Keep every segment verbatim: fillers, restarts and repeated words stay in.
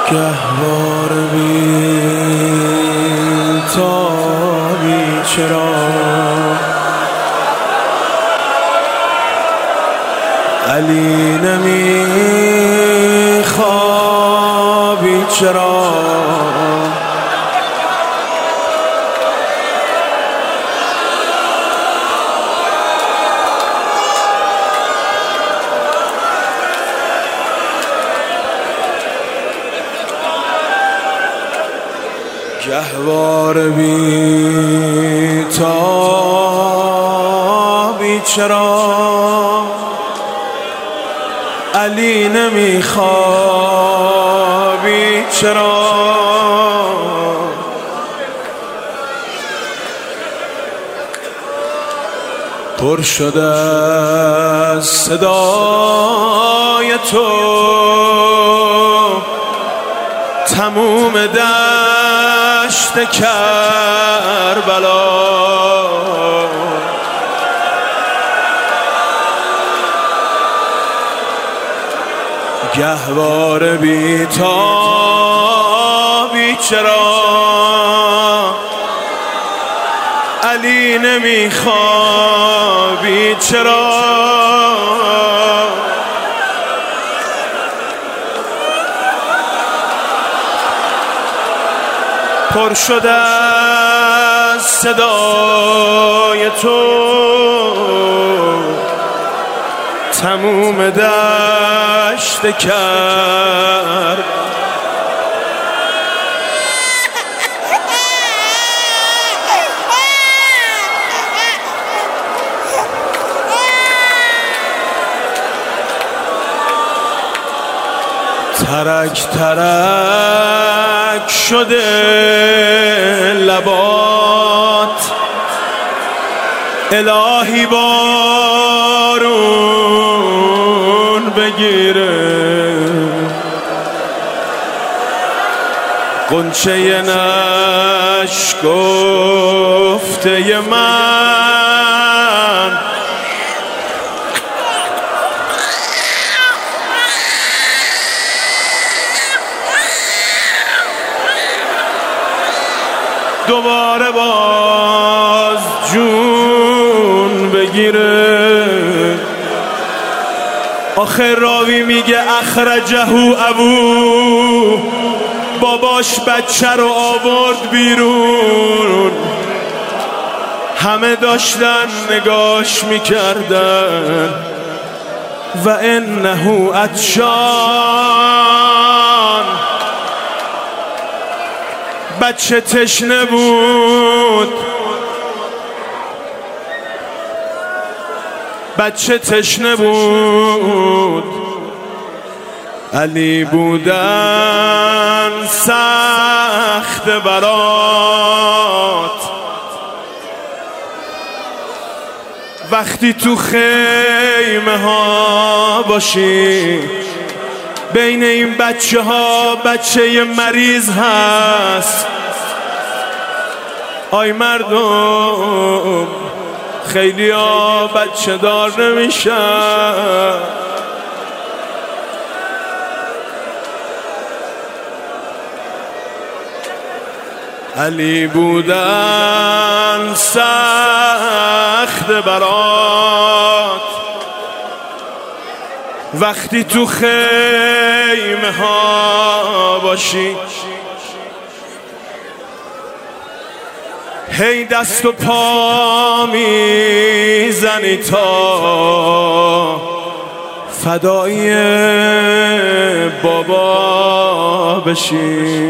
گهوار بی تابی چرا علی نمی خوابی چرا گهوار بی تابی چرا علی نمی خوابی چرا پر شده از صدای تو تموم دشت کربلا گهوار بی تابی چرا علی نمی خوابی چرا پر شده از صدای تو تموم دشت کرد ترک ترک شده لبات الهی بارون بگیره غنچه نشکفته من دوباره باز جون بگیره آخر راوی میگه اخرجه ابو باباش بچه رو آورد بیرون همه داشتن نگاش میکردن و انه عطشان بچه تشنه بود بچه تشنه بود علی بودن سخت برات وقتی تو خیمه ها باشی بین این بچه ها بچه مریض هست آی مردم خیلی ها بچه دار نمیشن علی بودن سخت برات وقتی تو خیمه ها باشی هی دست و پا میزنی تا فدای بابا بشی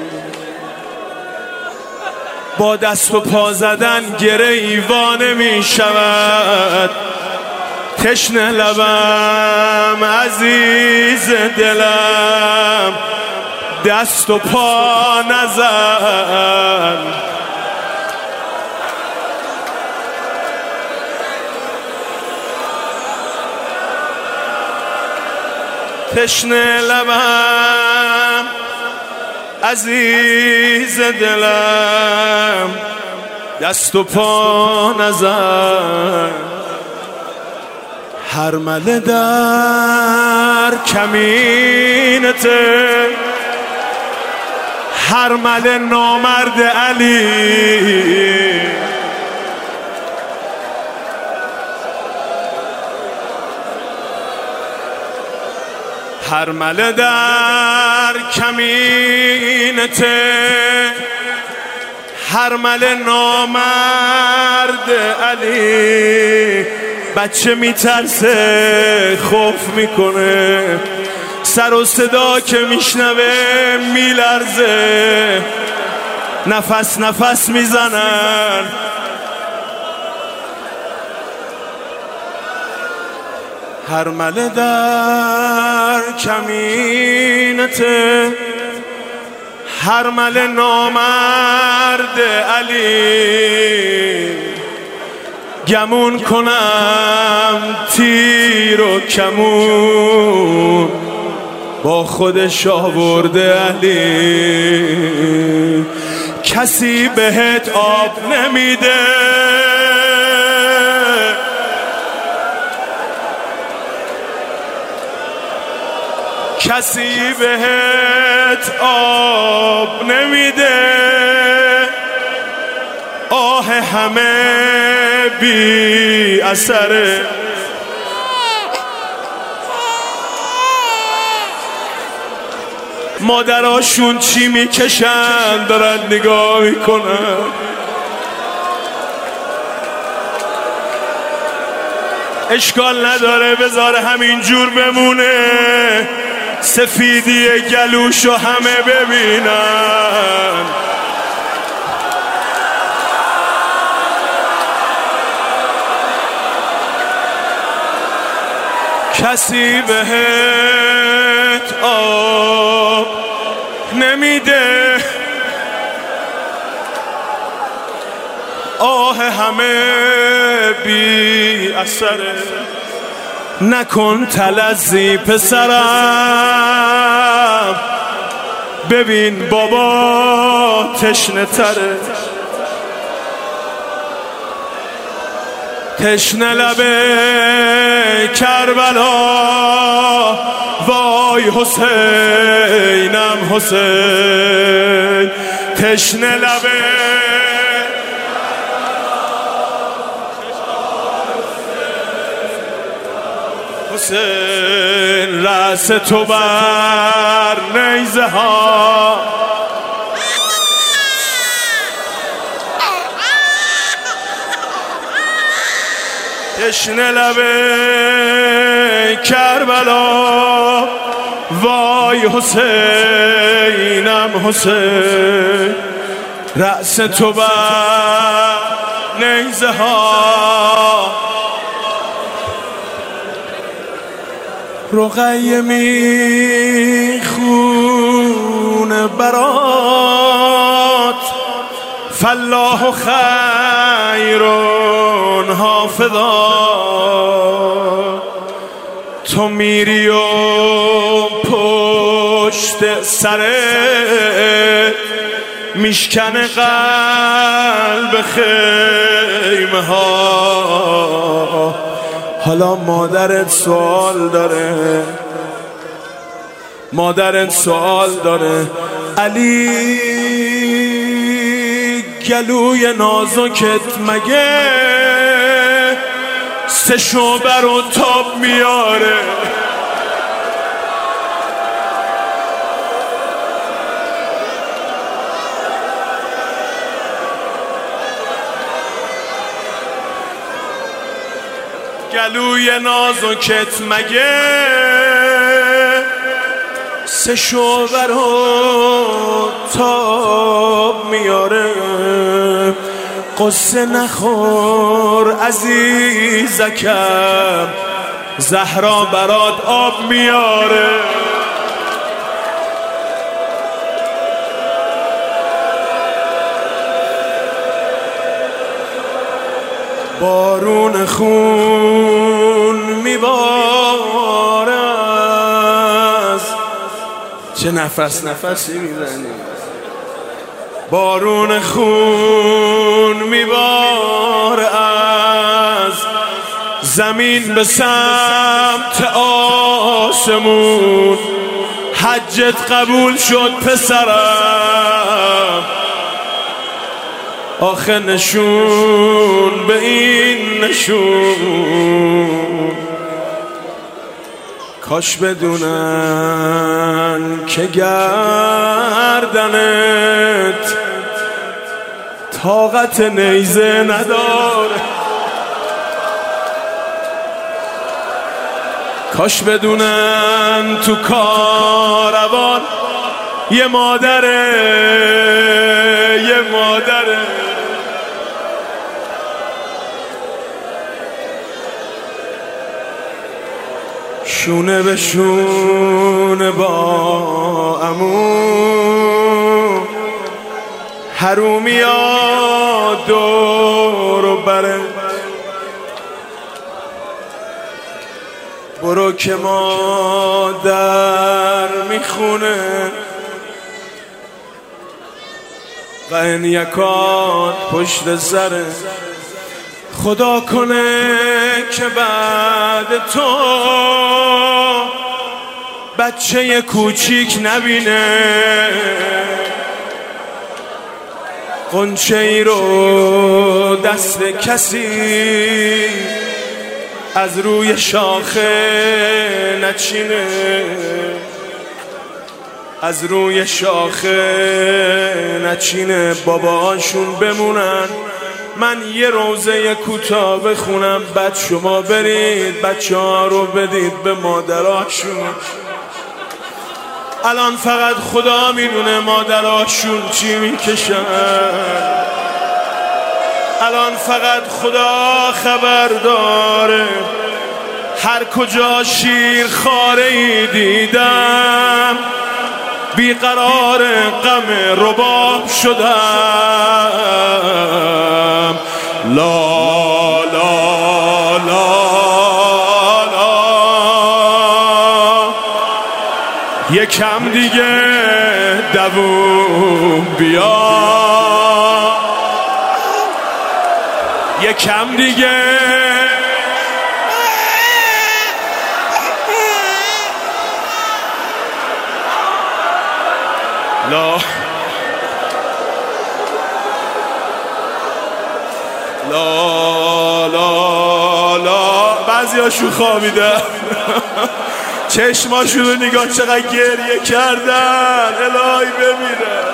با دست و پا زدن گره ایوانه می شود تشنه لبم عزیز دلم دست و پا نزن تشنه لبم عزیز دلم دست و پا نزن هر مله در کمینته هرمل نامرد علی، هرمل در کمینت، هرمل نامرد علی. بچه میترسه خوف میکنه، سر و صدا که میشنوه میلرزه، نفس نفس میزنن. هرمل در کمینت، هرمل نامرد علی. گمون کنم تیر و کمون با خودش آورده علی. کسی بهت آب نمیده، کسی بهت آب نمیده. آه همه بی اثره، مادراشون چی میکشن دارن نگاه میکنن. اشکال نداره بذاره همینجور بمونه، سفیدی گلوشو همه ببینن. کسی بهت آب نمیده، آه همه بی اثره. نکن تلذی پسرم، ببین بابا تشنه تره. تشنه لبه کربلا، وای حسینم حسین. تشنه لبه حسین، رأس تو بر نیزه ها. تشنه لبه کربلا، وای حسینم حسین. رأس تو بر نیزه ها. رقیه میخونه برات، فالله خیرون حافظا. تو میری و پشت سرت میشکنه قلب خیمه ها. حالا مادرت سوال داره، مادرت سوال داره. علی گلوی نازکت مگه سه شعبه رو تاب میاره؟ گلوی نازکت مگه سه شعبه رو تاب میاره؟ قصه نخور عزیزکم، زهرا برات آب میاره. بارون خون میباره، چه نفس نفسی میزنی. بارون خون میباره از زمین به سمت آسمون. حجت قبول شد پسرم، آخه نشون به این نشون، کاش بدونن که گردنت طاقت نیزه نداره، کاش بدونن تو کاروان یه مادره، یه مادره. شونه به شونه با عمو، حرومیا دور و بره، برو که مادر میخونه و این یکات پشت سره. خدا کنه که بعد تو بچه کوچیک نبینه، غنچه ای رو دست کسی از روی شاخه نچینه، از روی شاخه نچینه. باباشون بمونن، من یه روزه کوتاه بخونم، بعد شما برید بچه ها رو بدید به مادراشون. الان فقط خدا میدونه مادراشون چی میکشن، الان فقط خدا خبر داره. هر کجا شیر خاره ای دیدم، بیقرار غم رباب شدم. لا لا لا لا، یکم دیگه دووم بیا، یکم دیگه لا لا لا لا. بعضی هاشون خوابیدن چشماشون رو نگاه چقدر گریه کردن، الهی بمیره.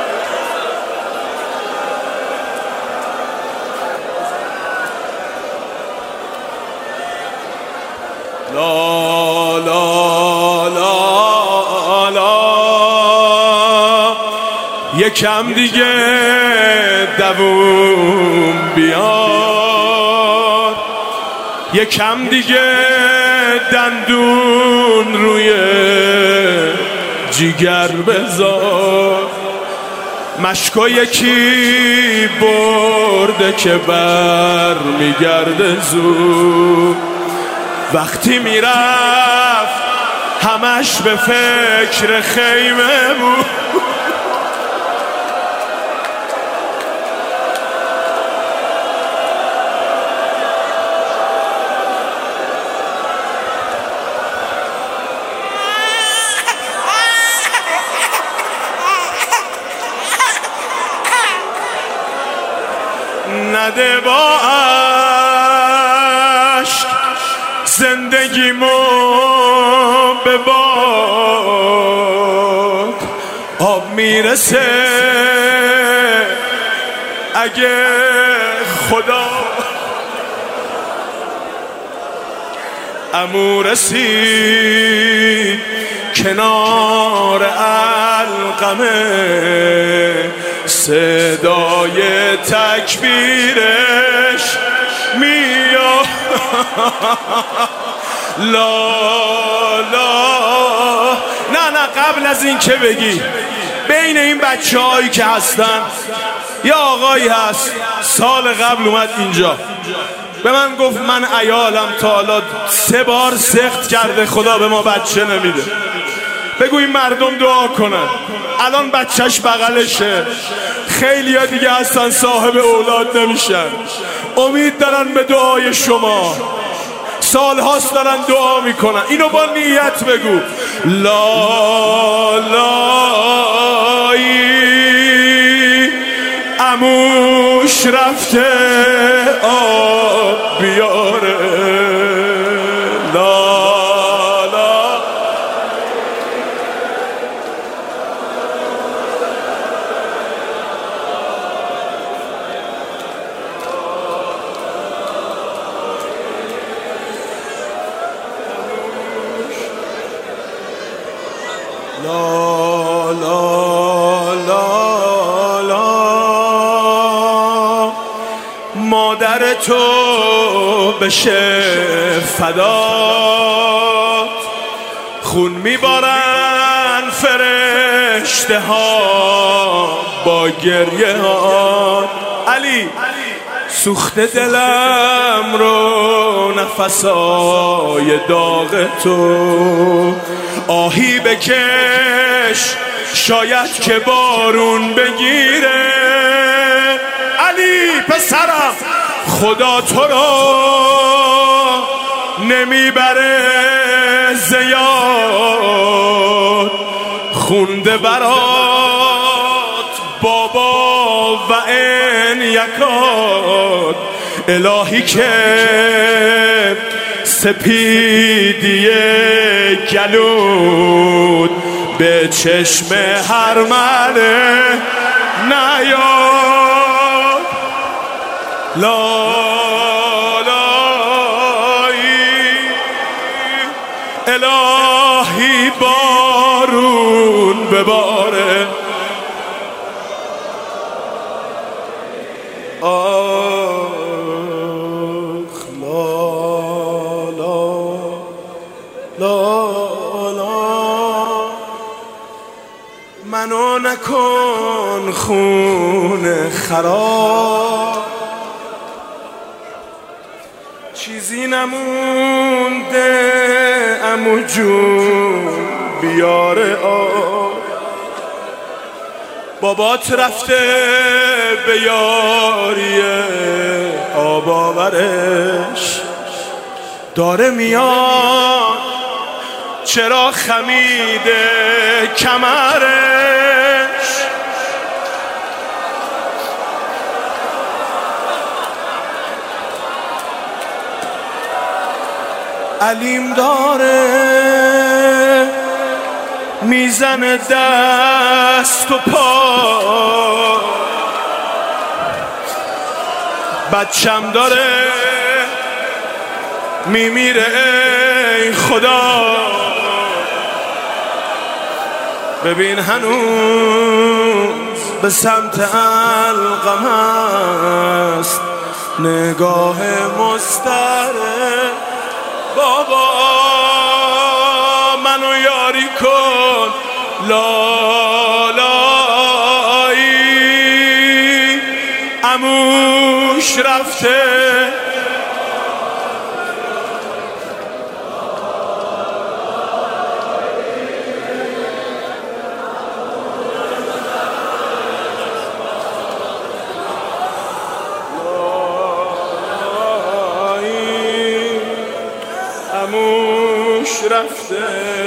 لا لا لا لا، یکم دیگه دووم بیار، یکم دیگه دندون روی جیگر بذار. مشکو یکی برده که بر میگرده زود، وقتی میرفت همش به فکر خیمه بود. نده با عشق زندگیمو به باد، آب میرسه اگه خدا عمو رسید کنار علقمه، صدای تکبیرش میاد. لا لا. نه نه، قبل از این که بگی، بین این بچه هایی که هستن یه آقایی هست سال قبل اومد اینجا به من گفت من عیالم تا حالا سه بار سخت کرده خدا به ما بچه نمیده. بگو این مردم دعا کنن، الان بچهش بغلشه. خیلی ها دیگه هستن صاحب اولاد نمیشن، امید دارن به دعای شما. سال هاست دارن دعا میکنن. اینو با نیت بگو. لا لایی عموش رفته آب بیاره. لا لا لا لا لا لا مادر تو بشه فدات، خون میبارن فرشته ها با گریه ها. علی سوخته دلم رو نفسای داغ تو، آهی بکش شاید که بارون بگیره. علی پسرم خدا تو رو نمیبره زیاد، خونده برات بابا و این یکات. الهی که سپیدی گلود به چشم هر منه نیاد. لا لایی الهی بارون بباره. آخ لا لا لا لا منو نکن خون خراب، چیزی نمونده عمو جون بیاره آب. بابات رفته به یاری آب آورش، داره میاد چرا خمیده کمرش. علیم داره میزنه دست و پا، بچم داره میمیره ای خدا. ببین هنوز به سمت القم است نگاه مستره. بابا منو یاری کن لا لایی عموش رفته. عموش رفته